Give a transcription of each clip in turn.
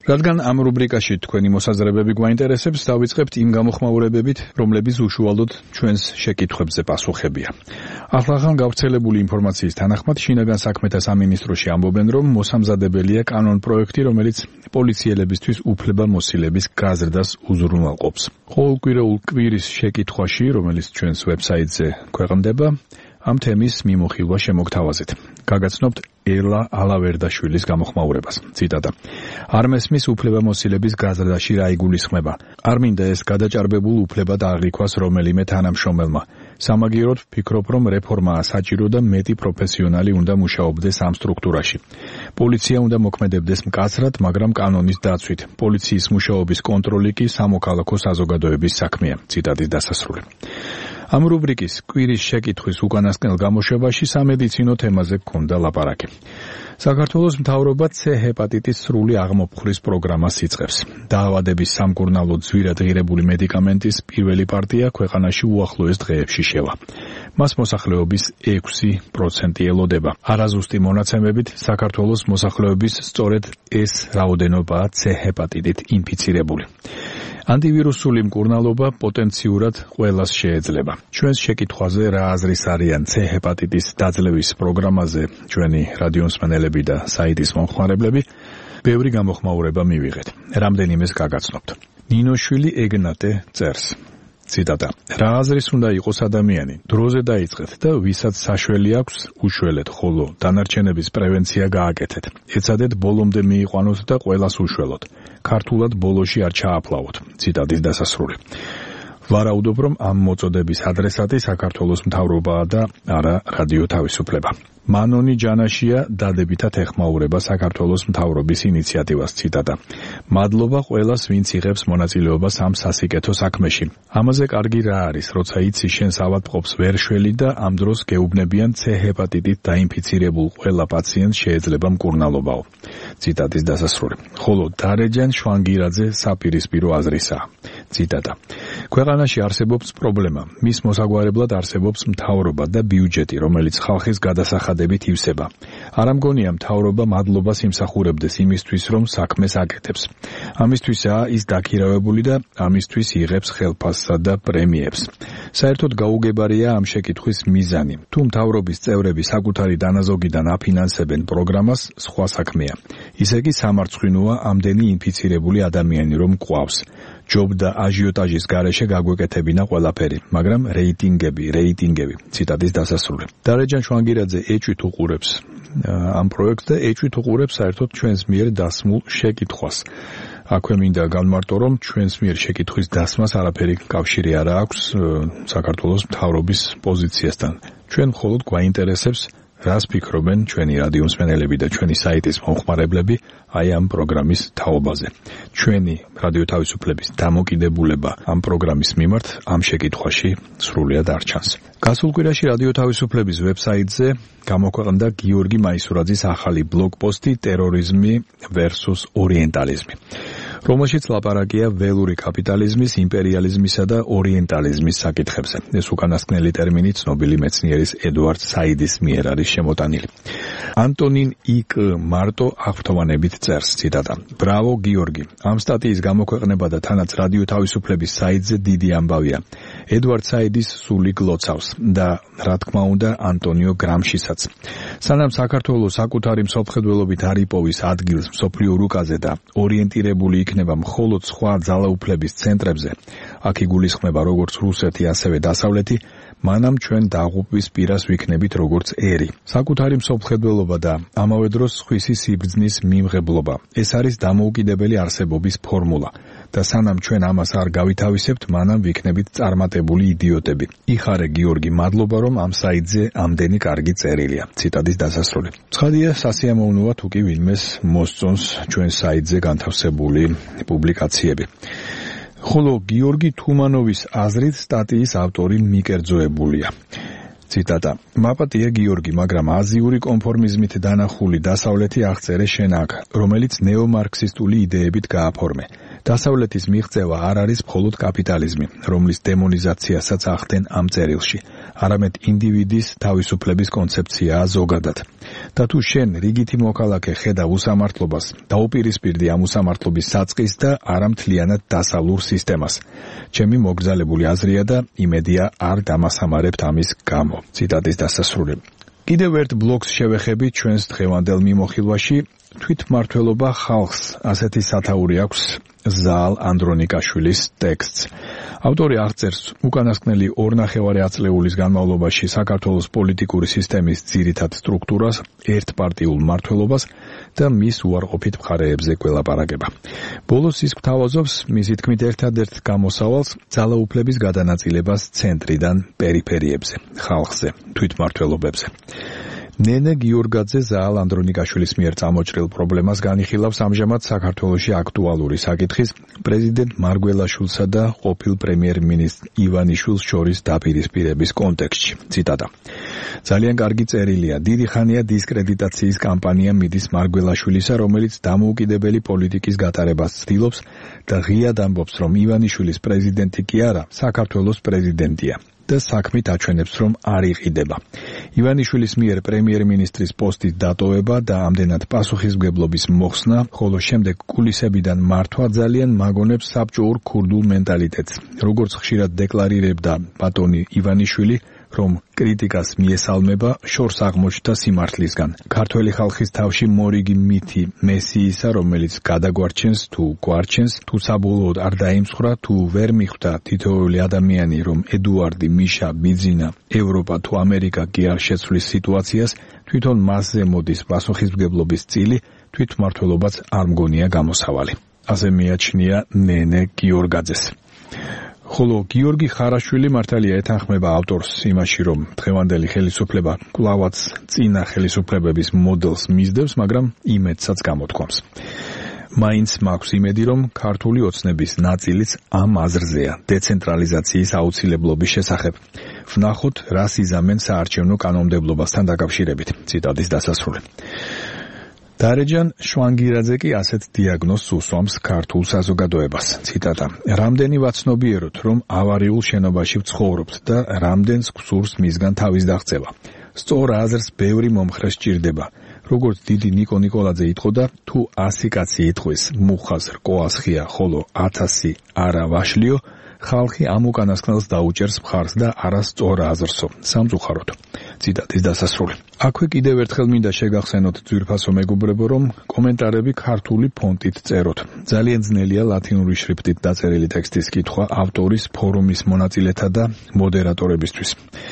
რადგან ამ რუბრიკაში თქვენი მოსაზრებები გვაინტერესებს, დავიწყებთ იმ გამოხმაურებებით, რომლებიც უშუალოდ ჩვენს შეკითხვებზე პასუხებია. ახლახან გავრცელებული ინფორმაციის თანახმად, შინაგან საქმეთა სამინისტროში ამბობენ, რომ მოსამზადებელია კანონპროექტი, რომელიც პოლიციელებისთვის უფლებამოსილების გაზრდას უზრუნველყოფს. ყოველკვირეულ კვირის შეკითხვაში, რომელიც ჩვენს ვებსაიტზე ქვეყნდება, ამ თემის მიმოხილვა შემოგთავაზეთ. გაგაცნობთ ელა ალავერდაშვილის გამოხმაურებას. ციტატა. არ მესმის უფლებამოსილების გაზრდაში რა იგულისხმება. არ მინდა ეს გადაჭარბებულ უფლება აღიქვას რომელიმე თანამშრომელმა. სამაგიეროდ ვფიქრობ, რომ რეფორმაა საჭირო და მეტი პროფესიონალი უნდა მუშაობდეს ამ სტრუქტურაში. პოლიცია უნდა მოქმედებდეს მკაცრად, მაგრამ კანონის დაცვით. პოლიციის მუშაობის კონტროლი კი სამოქალაქო საზოგადოების საქმეა. ციტატის დასასრული. ამ რუბრიკის კვირის შეკითხვის უკანასკნელ გამოშვებაში სამედიცინო თემაზე გქონდა ლაპარაკი. საქართველოს მთავრობა C ჰეპატიტის სრული აღმოფხვრის პროგრამას იწყებს. დაავადების სამკურნალოდ ძვირად ღირებული მედიკამენტის პირველი პარტია ქვეყანაში უახლოეს დღეებში შევა. მას მოსახლეობის 6% ელოდება. არაზუსტი მონაცემებით საქართველოს მოსახლეობის სწორედ ეს რაოდენობაა C ჰეპატიტით ინფიცირებული. ანტივირუსული მკურნალობა პოტენციურად ყველას შეეძლება. ჩვენს შეკითხვაზე რა აზრის არიან C ჰეპატიტის დაძლევის პროგრამაზე ჩვენი რადიომსმენელები და საიტის მომხმარებლები, ბევრი გამოხმაურება მივიღეთ. რამდენიმეს გაგაცნობთ. ნინოშვილი ეგნატე წერს. ციტატა. რა აზრის უნდა იყოს ადამიანი, დროზე დაიწყეთ და ვისაც საშველი აქვს, უშველეთ, ხოლო დანარჩენების პრევენცია გააკეთეთ. ეცადეთ ბოლომდე მიიყვანოთ და ყველას უშველოთ. ქართულად ბოლოში არ ჩააფლავოთ. ციტატის დასასრული. ვარაუდობ, რომ ამ მოწოდების ადრესატი საქართველოს მთავრობაა და არა რადიო თავისუფლება. მანონი ჯანაშია დადებითად ეხმაურება საქართველოს მთავრობის ინიციატივას. ციტატა. მადლობა ყველას, ვინც იღებს მონაწილეობას ამ სასიკეთო საქმეში. ამაზე კარგი რა არის, როცა იცი შენს ავადმყოფს ვერ შველი და ამ დროს გეუბნებიან C ჰეპატიტით დაინფიცირებულ ყველა პაციენტს შეიძლება მკურნალობაო. ციტატის დასასრული. ხოლო დარეჯან შვანგირაძე საპირისპირო აზრისაა. ციტატა. ქვეყანაში არსებობს პრობლემა. მის მოსაგვარებლად არსებობს მთავრობა და ბიუჯეტი, რომელიც ხალხის გადასახადებით ივსება. არ ამგონია მთავრობა მადლობას იმსახურებდეს იმისთვის, რომ საქმეს აკეთებს. ამისთვისაა ის დაქირავებული და ამისთვის იღებს ხელფასსა და პრემიებს. საერთოდ გაუგებარია ამ შეკითხვის მიზანი. თუ მთავრობის წევრები საკუთარი დანაზოგიდან აფინანსებენ პროგრამას, სხვა საქმეა. ისე კი სამარცხვინოა ამდენი ინფიცირებული ადამიანი რომ გვყავს. ჯობ და აჟიოტაჟის გარეშე გაგვეკეთებინა ყველაფერი, მაგრამ რეიტინგები. ციტატის დასასრული. დარეჯან შვანგირაძე ეჭვით უყურებს ამ პროექტს და ეჭვით უყურებს საერთოდ ჩვენს მიერ დასმულ შეკითხვას. აქვე მინდა განმარტო, რომ ჩვენს მიერ შეკითხვის დასმას არაფერი კავშირი არ აქვს საქართველოს მთავრობის პოზიციასთან. ჩვენ მხოლოდ გვაინტერესებს რას ფიქრობენ ჩვენი რადიომსმენელები და ჩვენი საიტის მომხმარებლები აი ამ პროგრამის თაობაზე. ჩვენი რადიო თავისუფლების დამოკიდებულება ამ პროგრამის მიმართ ამ შეკითხვაში სრულიად არ ჩანს. გასულ კვირაში რადიო თავისუფლების ვებსაიტზე გამოქვეყნდა გიორგი მაისურაძის ახალი ბლოგპოსტი ტერორიზმი versus ორიენტალიზმი, რომელშიც ლაპარაკია ველური კაპიტალიზმის, იმპერიალიზმისა და ორიენტალიზმის საკითხებზე. ეს უკანასკნელი ტერმინი ცნობილი მეცნიერის ედუარდ საიდის მიერ არის შემოტანილი. ანტონინ იკ მარტო აღფრთოვანებით წერს. ციტატა. ბრავო გიორგი, ამ სტატიის გამოქვეყნება და თანაც რადიო თავისუფლების საიტზე დიდი ამბავია. ედუარდ საიდის სული გლოცავს და რა თქმა უნდა ანტონიო გრამშისაც. სანამ საქართველოს საკუთარი მსოფლმხედველობით არ იპოვის ადგილს მსოფლიო რუკაზე და ორიენტირებული იქნება მხოლოდ სხვა ძალაუფლების ცენტრებზე, აქ იგულისხმება როგორც რუსეთი, ასევე დასავლეთი, მანამ ჩვენ დაღუპვის პირას ვიქნებით როგორც ერი. საკუთარი მსოფლმხედველობა და ამავე დროს სხვისი სიბრძნის მიმღებლობა. ეს არის დამოუკიდებელი არსებობის ფორმულა. და სანამ ჩვენ ამას არ გავითავისებთ, მანამ ვიქნებით წარმატებული იდიოტები. იხარე გიორგი, მადლობა რომ ამ საიტზე ამდენი კარგი წერილია. ციტატის დასასრული. ცხადია, სასიამოვნოა თუ კი ვინმეს მოსწონს ჩვენ საიტზე განთავსებული პუბლიკაციები. ხოლო გიორგი თუმანოვის აზრით სტატიის ავტორი მიკერძოებულია. ციტატა. მაპატია გიორგი, მაგრამ აზიური კონფორმიზმით დანახული დასავლეთი აღწერე შენ აქ, რომელიც ნეომარქსისტული იდეებით გააფორმე. დასავლეთის მიღწევა არ არის მხოლოდ კაპიტალიზმი, რომლის დემონიზაციასაც ახდენ ამ წერილში, არამედ ინდივიდის თავისუფლების კონცეფციაა ზოგადად. და თუ შენ რიგითი მოქალაქე ხედავ უსამართლობას, დაუპირისპირდი ამ უსამართლობის საწყის და არა მთლიანად დასავლურ სისტემას. ჩემი მოგრძალებული აზრია და იმედია არ დამასამარებთ ამის გამო. ციტატის დასასრული. კიდევ ერთ ბლოგს შევეხები ჩვენს დღევანდელ მიმოხილვაში. თვითმმართველობა ხალხს, ასეთი სათაური აქვს ზაალ ანდრონიკაშვილის ტექსტს. ავტორი აღწერს უკანასკნელი 2,5 ათწლეულის განმავლობაში საქართველოს პოლიტიკური სისტემის ძირითად სტრუქტურას, ერთპარტიულ მმართველობას და მის უარყოფით მხარეებზე გველაპარაკება. ბოლოს ის გვთავაზობს მისი თქმით ერთადერთ გამოსავალს ძალაუფლების გადანაწილებას ცენტრიდან პერიფერიებზე, ხალხზე, თვითმმართველობებზე. ნენე გიორგაძე ზაალ ანდრონიკაშვილის მიერ წამოჭრილ პრობლემას განიხილავს ამჟამად საქართველოში აქტუალური საკითხის პრეზიდენტ მარგველაშვილსა და ყოფილ პრემიერ-მინისტრ ივანიშვილს შორის დაპირისპირების კონტექსტში. ციტატა. ძალიან კარგი წერილია. დიდი ხანია დისკრედიტაციის კამპანია მიდის მარგველაშვილისა, რომელიც დამოუკიდებელი პოლიტიკის გატარებას ცდილობს და ღიად ამბობს, რომ ივანიშვილის პრეზიდენტი კი არა, საქართველოს პრეზიდენტია. და საქმით აჩვენებს, რომ არ იყიდება. ივანიშვილის მიერ პრემიერ-მინისტრის პოსტის დატოვება და ამდენად პასუხისმგებლობის მოხსნა, ხოლო შემდეგ კულისებიდან მართვა ძალიან მაგონებს საბჭოურ ქურდულ მენტალიტეტს. როგორც ხშირად დეკლარირებდა ბატონი ივანიშვილი, რომ კრიტიკას მიესალმება, შორს აღმოჩნდა სიმართლისგან. ქართველი ხალხის თავში მორიგი მითი მესიისა, რომელიც გადაგვარჩენს თუ გვარჩენს, თუ საბოლოოდ არ დაიმსხვრა, თუ ვერ მიხვდა თითოეული ადამიანი, რომ ედუარდი, მიშა, ბიძინა, ევროპა თუ ამერიკა კი არ შეცვლის სიტუაციას, თვითონ მასზე მოდის პასუხისმგებლობის წილი, თვითმმართველობაც არ მგონია გამოსავალი. ასე მიაჩნია ნენე გიორგაძეს. ხოლო გიორგი ხარაშვილი მართალია ეთანხმება ავტორს იმაში, რომ დღევანდელი ხელისუფლება კვლავაც წინა ხელისუფლებების მოდელს მისდევს, მაგრამ იმედსაც გამოთქვამს. მაინც მაქვს იმედი, რომ ქართული ოცნების ნაწილიც ამ აზრზეა დეცენტრალიზაციის აუცილებლობის შესახებ. ვნახოთ, რას იზამენ საარჩევნო კანონმდებლობასთან დაკავშირებით. ციტატის დასასრული. დარეჯან შვანგირაძე კი ასეთ დიაგნოზს უსვამს ქართულ საზოგადოებას. ციტატა. რამდენი ვაცნობიეროთ, რომ ავარიულ შენობაში ვცხოვრობთ და რამდენს გვსურს მისგან თავის დაღწევა. სწორ აზრს ბევრი მომხრე სჭირდება. როგორც დიდი ნიკო ნიკოლაძე იტყოდა, თუ 100 კაცი იტყვის მუხას რკოას ხია, ხოლო 1000 არა ვაშლიო, ხალხი ამ უკანასკნელს დაუჭერს მხარს და არასწორ აზრსო, სამწუხაროდ. ციტატის დასასრული. აქვე კიდევ ერთხელ მინდა შეგახსენოთ ძვირფასო მეგობრებო, რომ კომენტარები ქართული ფონტით წეროთ. ძალიან ძნელია ლათინური შრიფტით დაწერილი ტექსტის კითხვა ავტორის, ფორუმის მონაწილეთა და მოდერატორებისთვის.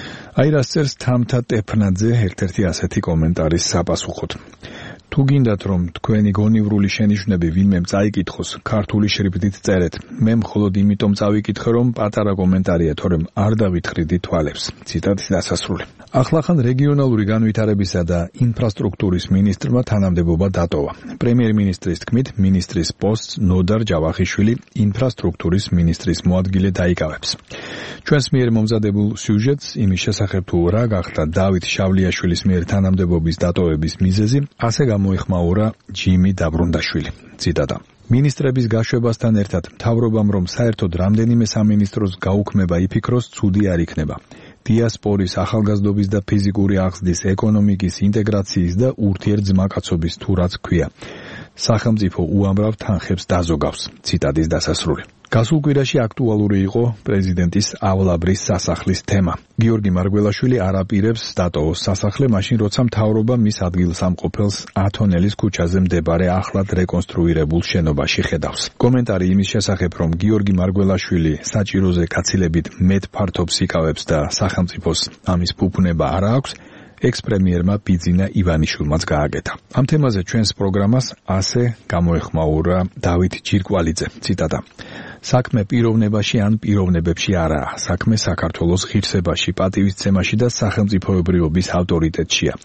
აი რას წერს თამთა ტეფნაძე ერთ-ერთი ასეთი კომენტარის საპასუხოდ. თუ გინდათ, რომ თქვენი გონივრული შენიშვნები ვინმემ წაიკითხოს, ქართული შრიფტით წერეთ. მე მხოლოდ იმიტომ წავიკითხე, რომ პატარა კომენტარია, თორემ არ დავითხრიდი თვალებს. ციტატის დასასრული. ახლახან რეგიონალური განვითარებისა და ინფრასტრუქტურის მინისტრმა თანამდებობა დატოვა. პრემიერ-მინისტრის თქმით, მინისტრის პოსტს ნოდარ ჯავახიშვილი ინფრასტრუქტურის მინისტრის მოადგილე დაიკავებს. ჩვენს მიერ მომზადებულ სიუჟეტს იმის შესახებ თუ რა გახდა დავით შავლიაშვილის მიერ თანამდებობის დატოვების მიზეზი, ასე გამოიხმაურა ჯიმი დაბრუნდაშვილი. ციტატა. მინისტრების გაშვებასთან ერთად მთავრობამ რომ საერთოდ რამდენიმე სამინისტროს გაუქმება იფიქროს, ცუდი არ იქნება. დიასპორის, ახალგაზრდობის და ფიზიკური აღზრდის, ეკონომიკის, ინტეგრაციის და ურთიერთძმაკაცობის თუ რაც ქვია. სახელმწიფო უამრავ თანხებს დაზოგავს. ციტატის დასასრული. გასულ კვირაში აქტუალური იყო პრეზიდენტის ავლაბრის სასახლის თემა. გიორგი მარგველაშვილი არ აპირებს დატოვოს სასახლე, მაშინ როცა მთავრობა მის ადგილსამყოფელს ათონელის ქუჩაზე მდებარე ახლად რეკონსტრუირებულ შენობაში ხედავს. კომენტარი იმის შესახებ, რომ გიორგი მარგველაშვილი საჭიროზე გაცილებით მეტ ფართობს იკავებს და სახელმწიფოს ამის ფუფუნება არ აქვს, ექს-პრემიერმა ბიძინა ივანიშვილმაც გააკეთა. ამ თემაზე ჩვენს პროგრამას ასე გამოეხმაურა დავით ჯირკვალიძე. ციტატა. საქმე პიროვნებაში ან პიროვნებებში არაა. საქმე საქართველოს ღირსებაში, პატივისცემაში და სახელმწიფოებრიობის ავტორიტეტშია.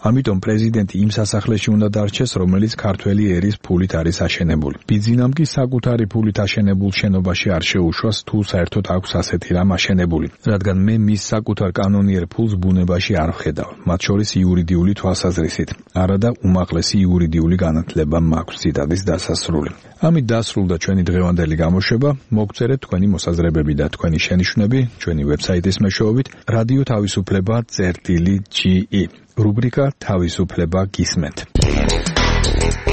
ამიტომ პრეზიდენტი იმ სასახლეში უნდა დარჩეს, რომელიც ქართველი ერის ფულით არის აშენებული. ბიძინამ კი საკუთარი ფულით აშენებულ შენობაში არ შეუშვას, თუ საერთოდ აქვს ასეთი რამ აშენებული, რადგან მე მის საკუთარ კანონიერ ფულს ბუნებაში არ ვხედავ, მათ შორის იურიდიული თვალსაზრისით. არადა უმაღლესი იურიდიული განათლება მაქვს. ციტატის დასასრული. ამით დასრულდა ჩვენი დღევანდელი გამოშვება. მოგწერეთ თქვენი მოსაზრებები და თქვენი შენიშვნები ჩვენი ვებსაიტის მეშვეობით რადიო თავისუფლება.ge. რუბრიკა თავისუფლება გისმენთ.